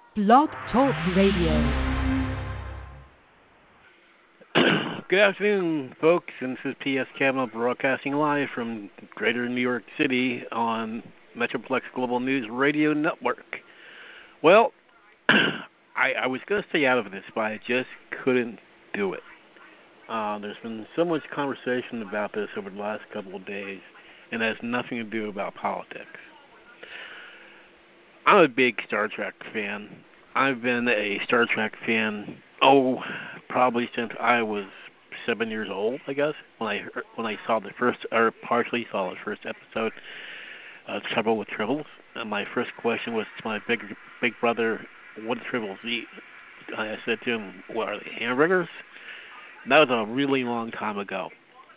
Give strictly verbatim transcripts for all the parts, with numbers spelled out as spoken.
Blog Talk Radio. Good afternoon, folks. And this is P S. Kavanaugh broadcasting live from Greater New York City on Metroplex Global News Radio Network. Well, I, I was going to stay out of this, but I just couldn't do it. Uh, there's been so much conversation about this over the last couple of days, and it has nothing to do about politics. I'm a big Star Trek fan. I've been a Star Trek fan, oh, probably since I was seven years old, I guess, when I heard, when I saw the first, or partially saw the first episode of Trouble with Tribbles. And my first question was to my big big brother, what do Tribbles eat? I said to him, what are they, hamburgers? And that was a really long time ago.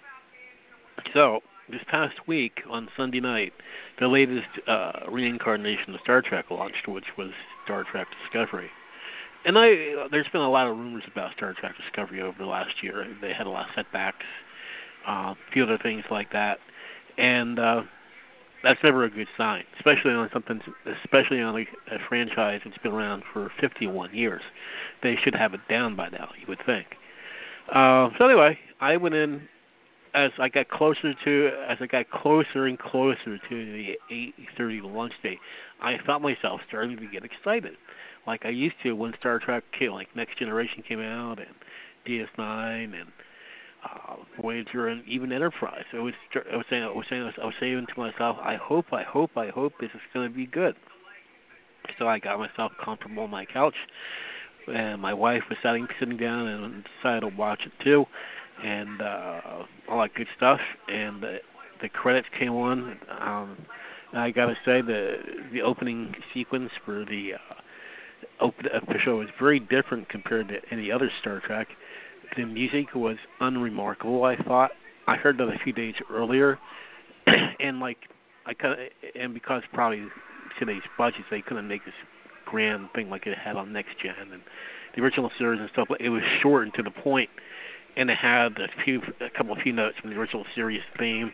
So, this past week, on Sunday night, the latest uh, reincarnation of Star Trek launched, which was Star Trek Discovery. And I, there's been a lot of rumors about Star Trek Discovery over the last year. They had a lot of setbacks, uh, a few other things like that, and uh, that's never a good sign, especially on something, especially on a, a franchise that's been around for fifty-one years. They should have it down by now, you would think. Uh, so anyway, I went in as I got closer to, as I got closer and closer to the eight thirty launch date. I felt myself starting to get excited, like I used to when Star Trek came, like Next Generation came out, and D S nine, and uh, Voyager, and even Enterprise. I was, I was saying, I was saying, I was saying to myself, I hope, I hope, I hope this is going to be good. So I got myself comfortable on my couch, and my wife was sitting, sitting down, and decided to watch it too, and uh, all that good stuff. And the, the credits came on. Um, and I got to say, the the opening sequence for the uh, open the show was very different compared to any other Star Trek. The music was unremarkable, I thought. I heard that a few days earlier, and like I kind of, and because probably today's budgets, they couldn't make this grand thing like it had on Next Gen and the original series and stuff. But it was short and to the point, and it had a few, a couple of few notes from the original series theme,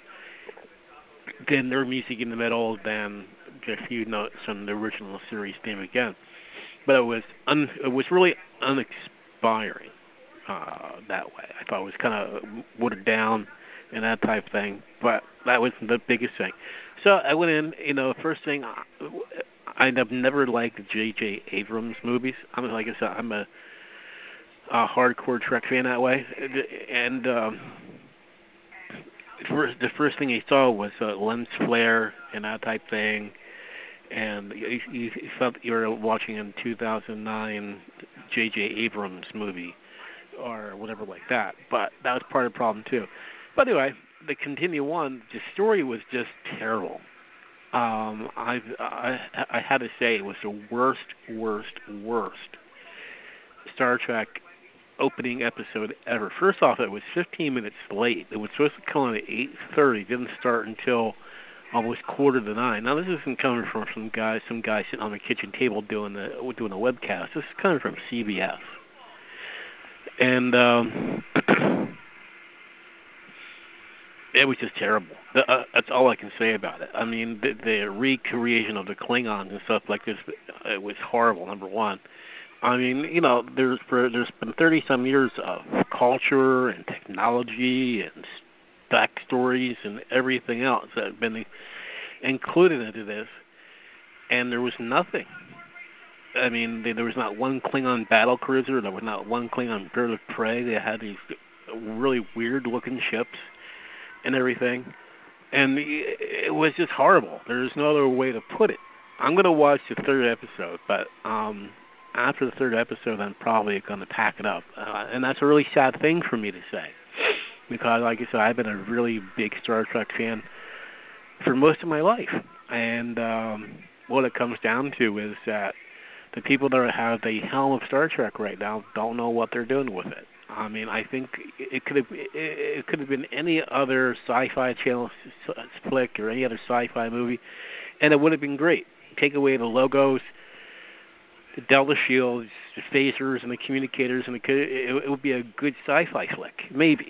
then their music in the middle, then a few notes from the original series theme again. But it was un, it was really uninspiring uh, that way. I thought it was kind of watered down and that type of thing. But that was the biggest thing. So I went in. You know, first thing, I've never liked J J. Abrams movies. I'm like I said, I'm a, a hardcore Trek fan that way, and um, first, the first thing he saw was uh, lens flare and that type thing. And you, you felt you were watching a two thousand nine J J. Abrams movie or whatever like that. But that was part of the problem, too. But anyway, to continue on, the story was just terrible. Um, I've, I I had to say it was the worst, worst, worst Star Trek opening episode ever. First off, it was fifteen minutes late. It was supposed to come on at eight thirty. It didn't start until almost quarter to nine. Now, this isn't coming from some guy, some guy sitting on the kitchen table doing the doing a webcast. This is coming from C B S, and um, it was just terrible. Uh, that's all I can say about it. I mean, the, the recreation of the Klingons and stuff like this, it was horrible. Number one. I mean, you know, there's for, there's been thirty some years of culture and technology and backstories and everything else that have been included into this, and there was nothing. I mean, there was not one Klingon battle cruiser. There was not one Klingon bird of prey. They had these really weird-looking ships and everything, and it was just horrible. There's no other way to put it. I'm going to watch the third episode, but um, after the third episode, I'm probably going to pack it up, uh, and that's a really sad thing for me to say. Because, like I said, I've been a really big Star Trek fan for most of my life. And um, what it comes down to is that the people that have the helm of Star Trek right now don't know what they're doing with it. I mean, I think it could have it could have been any other sci-fi channel flick or any other sci-fi movie, and it would have been great. Take away the logos, the Delta shields, the phasers, and the communicators, and it, could, it, it would be a good sci-fi flick, maybe.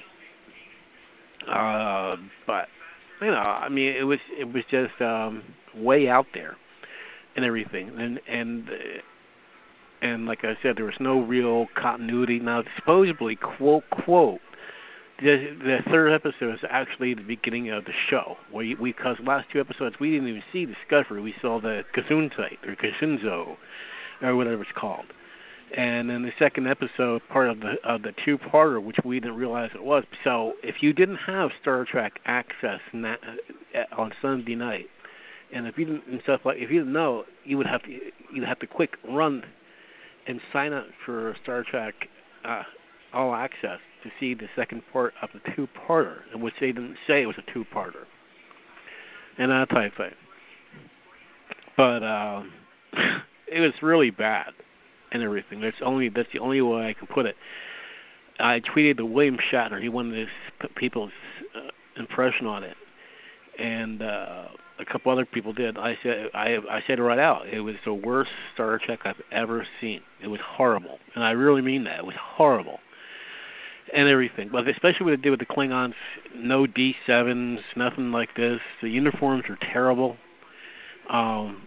Uh, but you know, I mean, it was it was just um, way out there and everything, and and And like I said, there was no real continuity. Now, supposedly, quote, quote, the, the third episode is actually the beginning of the show. We, we, because the last two episodes, we didn't even see Discovery. We saw the Gesundheit, or Gesunzo, or whatever it's called. And then the second episode, part of the of the two-parter, which we didn't realize it was. So if you didn't have Star Trek access na- on Sunday night, and if you didn't and stuff like, if you didn't know, you would have to you'd have to quick run and sign up for Star Trek uh, All Access to see the second part of the two-parter, in which they didn't say it was a two-parter, and that type of thing. But uh, it was really bad. And everything. That's only that's the only way I can put it. I tweeted to William Shatner. He wanted to put people's uh, impression on it, and uh, a couple other people did. I said I I said it right out. It was the worst Star Trek I've ever seen. It was horrible, and I really mean that. It was horrible, and everything. But especially what it did with the Klingons. No D sevens, nothing like this. The uniforms were terrible. Um.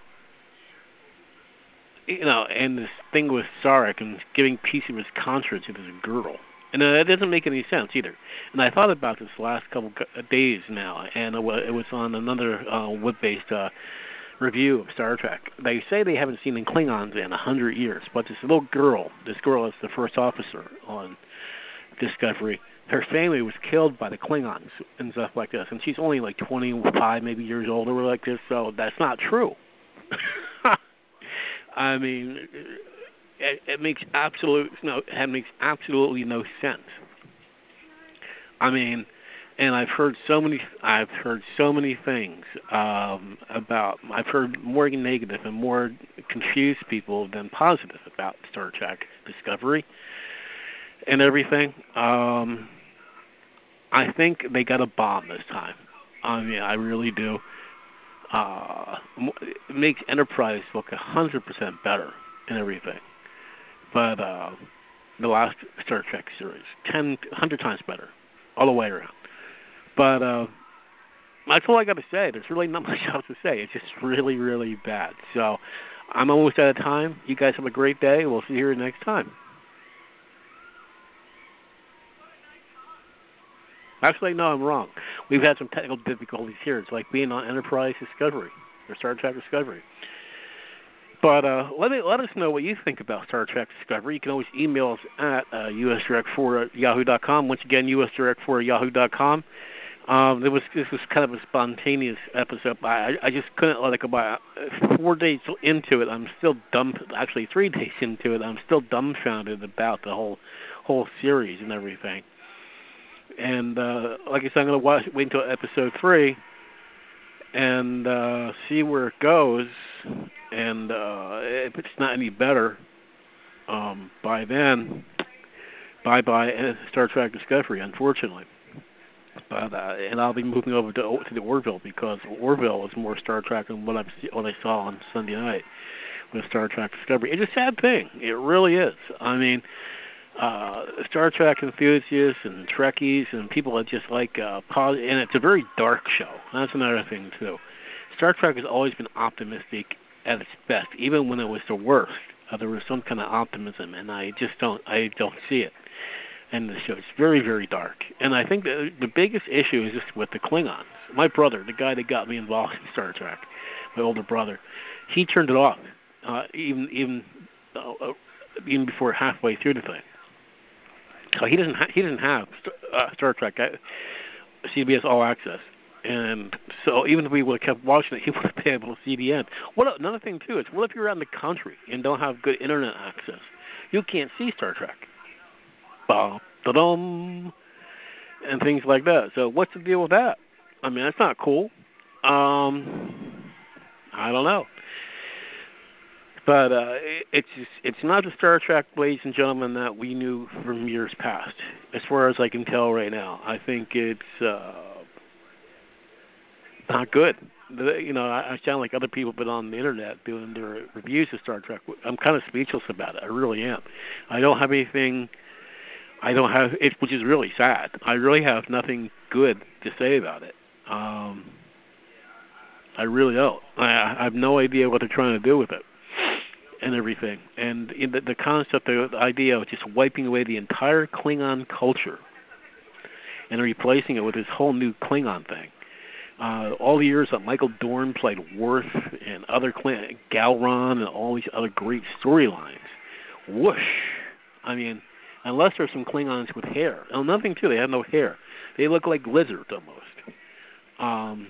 You know, and this thing with Sarek and giving peace of his conscience to this girl. And uh, that doesn't make any sense either. And I thought about this the last couple of days now, and it was on another uh, web-based uh, review of Star Trek. They say they haven't seen the Klingons in a hundred years, but this little girl, this girl is the first officer on Discovery, her family was killed by the Klingons and stuff like this, and she's only like twenty-five, maybe years old or like this, so that's not true. I mean, it, it makes absolute no, it makes absolutely no sense. I mean, and I've heard so many, I've heard so many things um, about. I've heard more negative and more confused people than positive about Star Trek Discovery and everything. Um, I think they got a bomb this time. I mean, I really do. Uh, it makes Enterprise look a hundred percent better and everything, but uh, the last Star Trek series, ten, hundred times better, all the way around. But uh, that's all I got to say. There's really not much else to say. It's just really, really bad. So I'm almost out of time. You guys have a great day. We'll see you here next time. Actually, no, I'm wrong. We've had some technical difficulties here. It's like being on Enterprise Discovery or Star Trek Discovery. But uh, let me let us know what you think about Star Trek Discovery. You can always email us at uh, U S direct four at yahoo dot com. Once again, U S direct four at yahoo dot com. Um, there was this was kind of a spontaneous episode. I I just couldn't let it go by. Four days into it, I'm still dumb. Actually, three days into it, I'm still dumbfounded about the whole whole series and everything. And uh, like I said, I'm going to watch, wait until episode three and uh, see where it goes. And uh, if it's not any better um, by then, bye-bye Star Trek Discovery, unfortunately. But uh, and I'll be moving over to to the Orville because Orville is more Star Trek than what, I've, what I saw on Sunday night with Star Trek Discovery. It's a sad thing. It really is. I mean... Uh, Star Trek enthusiasts and Trekkies and people that just like uh, positive, and it's a very dark show. That's another thing too. Star Trek has always been optimistic at its best, even when it was the worst. Uh, there was some kind of optimism, and I just don't, I don't see it in the show. It's very, very dark, and I think the the biggest issue is just with the Klingons. My brother, the guy that got me involved in Star Trek, my older brother, he turned it off, uh, even even uh, even before halfway through the thing. So he doesn't ha- he doesn't have uh, Star Trek uh, C B S All Access, and so even if we would have kept watching it, he would have been able to see the end. What another thing too is, what if you're out in the country and don't have good internet access? You can't see Star Trek, ba da dum, and things like that. So what's the deal with that? I mean, that's not cool. Um, I don't know. But uh, it's it's not the Star Trek, ladies and gentlemen, that we knew from years past, as far as I can tell right now. I think it's uh, not good. The, you know, I, I sound like other people been on the internet doing their reviews of Star Trek. I'm kind of speechless about it. I really am. I don't have anything. I don't have it, which is really sad. I really have nothing good to say about it. Um, I really don't. I, I have no idea what they're trying to do with it. and everything. And in the, the concept, the, the idea of just wiping away the entire Klingon culture and replacing it with this whole new Klingon thing. Uh, all the years that Michael Dorn played Worf and other Kling- Galron and all these other great storylines, whoosh. I mean, unless there's some Klingons with hair. Oh, nothing, too. They have no hair. They look like lizards almost. Um,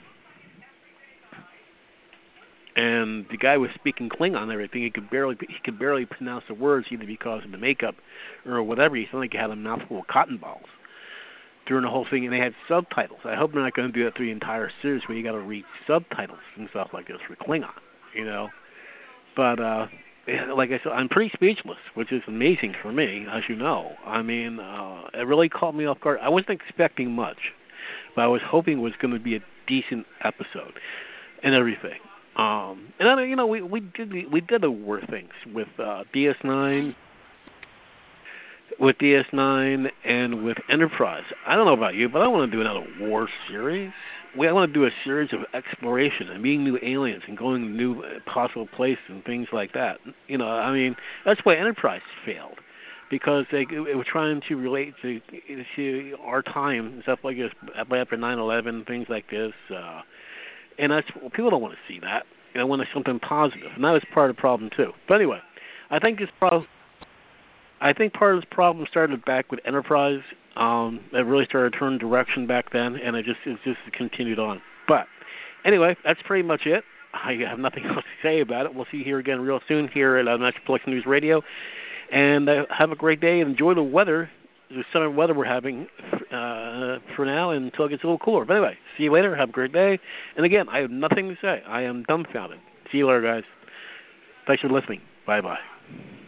and the guy was speaking Klingon and everything. He could barely he could barely pronounce the words, either because of the makeup or whatever. He sounded like he had a mouthful of cotton balls during the whole thing, and they had subtitles. I hope they're not going to do that through the entire series where you got to read subtitles and stuff like this for Klingon, you know. But, uh, like I said, I'm pretty speechless, which is amazing for me, as you know. I mean, uh, it really caught me off guard. I wasn't expecting much, but I was hoping it was going to be a decent episode and everything. Um, and, I, you know, we, we did we did the war things with uh, D S nine, with D S nine and with Enterprise. I don't know about you, but I want to do another war series. We, I want to do a series of exploration and meeting new aliens and going to new possible places and things like that. You know, I mean, that's why Enterprise failed, because they it were trying to relate to, to our time and stuff like this after nine eleven, things like this. Uh, and that's people don't want to see that. They want something positive, and that was part of the problem too. But anyway, I think this problem. I think part of this problem started back with Enterprise. Um, it really started to turn direction back then, and it just it just continued on. But anyway, that's pretty much it. I have nothing else to say about it. We'll see you here again real soon here at uh, Metroplex News Radio. And uh, have a great day and enjoy the weather, the summer weather we're having uh, for now until it gets a little cooler. But anyway, see you later. Have a great day. And again, I have nothing to say. I am dumbfounded. See you later, guys. Thanks for listening. Bye-bye.